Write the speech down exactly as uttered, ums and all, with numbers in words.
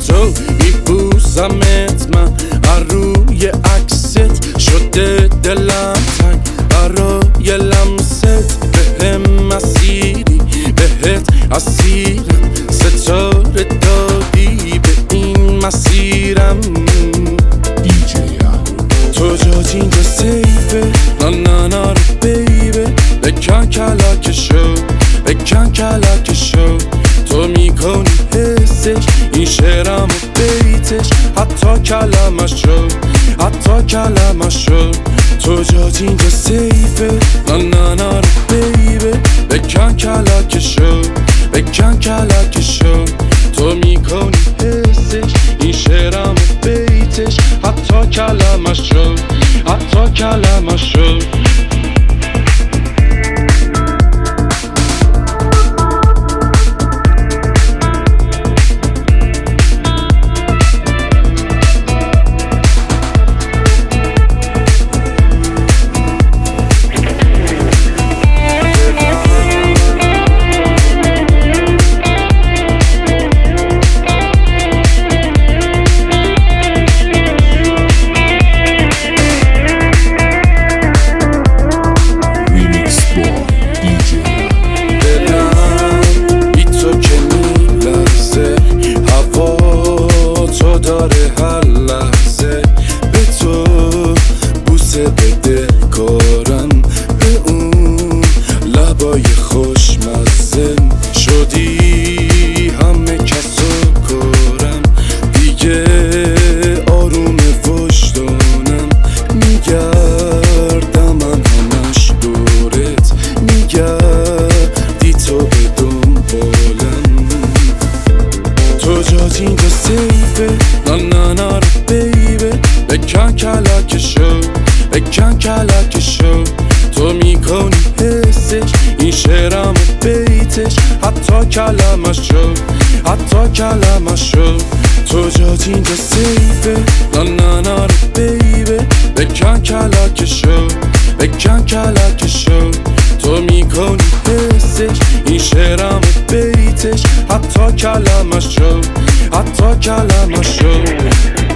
تو میبوسمت من روی عکست شده دلم تنگ برای لمست بهم مسیری بهت اسیرم ستاره دادی به این مسیرم تو جات اینجا سیفه نا نا نا رو بیبه بکن کلکشو بکن کلکشو تو میکنی حسش این شعرم و بیتش حتی کلمشو حتی کلمشو تو جات اینجا سیفه نا نا نا رو بیبه بکن کلکشو بکن کلکشو تو میکنی حسش این شعرم و بیتش حتی کلمشو حتی کلمشو داره هر لحظه به تو بوسه بده کارم به اون لبای خوشمزه شدی همه کسو کارم دیگه آروم وجدانم میگردم من همش دورت میگردی تو به دنبالم تو جات اینجا سیفه نا نا نا رو بیبه بکن کلکشو بکن کلکشو تو میکنی حسش این شعرم و بیتش حتی کلمشو حتی کلمشو تو جات اینجا سیفه نا نا نا رو بیبه بکن کلکشو بکن کلکشو تو میکنی حسش این شعرم و بیتش حتی کلمشو حتی کلمشو